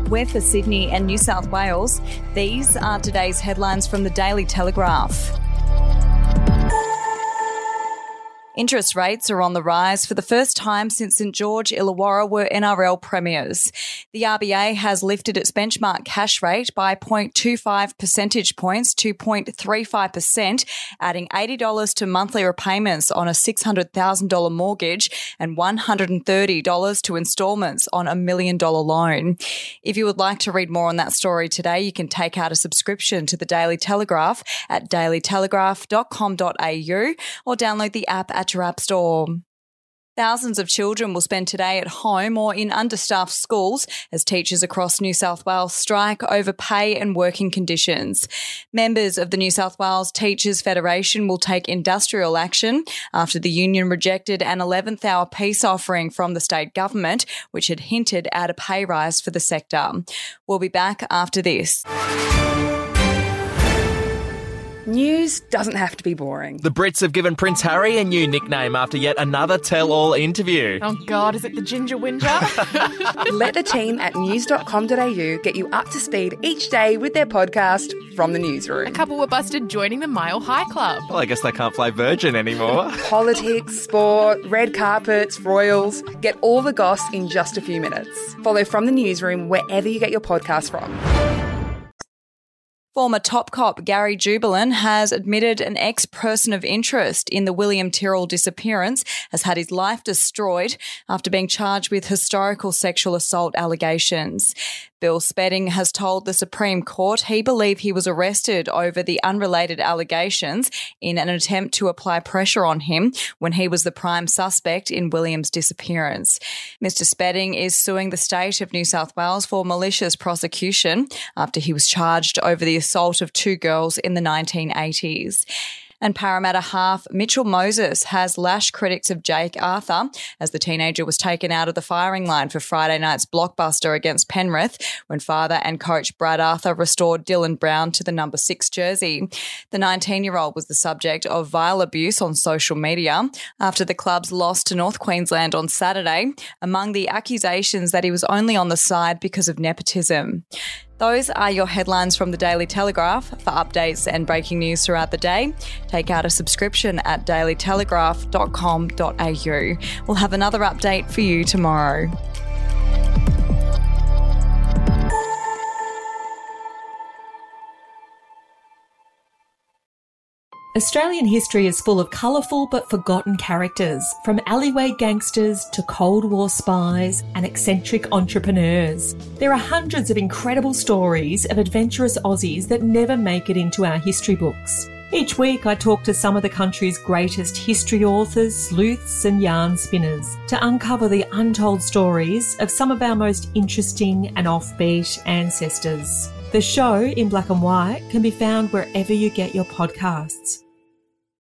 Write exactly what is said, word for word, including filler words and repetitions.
We're for Sydney and New South Wales. These are today's headlines from the Daily Telegraph. Interest rates are on the rise for the first time since St George Illawarra were N R L premiers. The R B A has lifted its benchmark cash rate by zero point two five percentage points to zero point three five percent, adding eighty dollars to monthly repayments on a six hundred thousand dollars mortgage and one hundred thirty dollars to instalments on a million dollar loan. If you would like to read more on that story today, you can take out a subscription to the Daily Telegraph at daily telegraph dot com dot a u or download the app at your app store. Thousands of children will spend today at home or in understaffed schools as teachers across New South Wales strike over pay and working conditions. Members of the New South Wales Teachers Federation will take industrial action after the union rejected an eleventh hour peace offering from the state government, which had hinted at a pay rise for the sector. We'll be back after this. News doesn't have to be boring. The Brits have given Prince Harry a new nickname after yet another tell-all interview. Oh God, is it the Ginger Whinger? Let the team at news dot com dot a u get you up to speed each day with their podcast, From the Newsroom. A couple were busted joining the Mile High Club. Well, I guess they can't fly Virgin anymore. Politics, sport, red carpets, royals. Get all the goss in just a few minutes. Follow From the Newsroom wherever you get your podcast from. Former top cop Gary Jubelin has admitted an ex-person of interest in the William Tyrrell disappearance has had his life destroyed after being charged with historical sexual assault allegations. Bill Spedding has told the Supreme Court he believed he was arrested over the unrelated allegations in an attempt to apply pressure on him when he was the prime suspect in William's disappearance. Mister Spedding is suing the state of New South Wales for malicious prosecution after he was charged over the assault of two girls in the nineteen eighties. And Parramatta half Mitchell Moses has lashed critics of Jake Arthur as the teenager was taken out of the firing line for Friday night's blockbuster against Penrith when father and coach Brad Arthur restored Dylan Brown to the number six jersey. The nineteen-year-old was the subject of vile abuse on social media after the club's loss to North Queensland on Saturday, among the accusations that he was only on the side because of nepotism. Those are your headlines from the Daily Telegraph. For updates and breaking news throughout the day, take out a subscription at daily telegraph dot com dot a u. We'll have another update for you tomorrow. Australian history is full of colourful but forgotten characters, from alleyway gangsters to Cold War spies and eccentric entrepreneurs. There are hundreds of incredible stories of adventurous Aussies that never make it into our history books. Each week I talk to some of the country's greatest history authors, sleuths and yarn spinners to uncover the untold stories of some of our most interesting and offbeat ancestors. The show, In Black and White, can be found wherever you get your podcasts.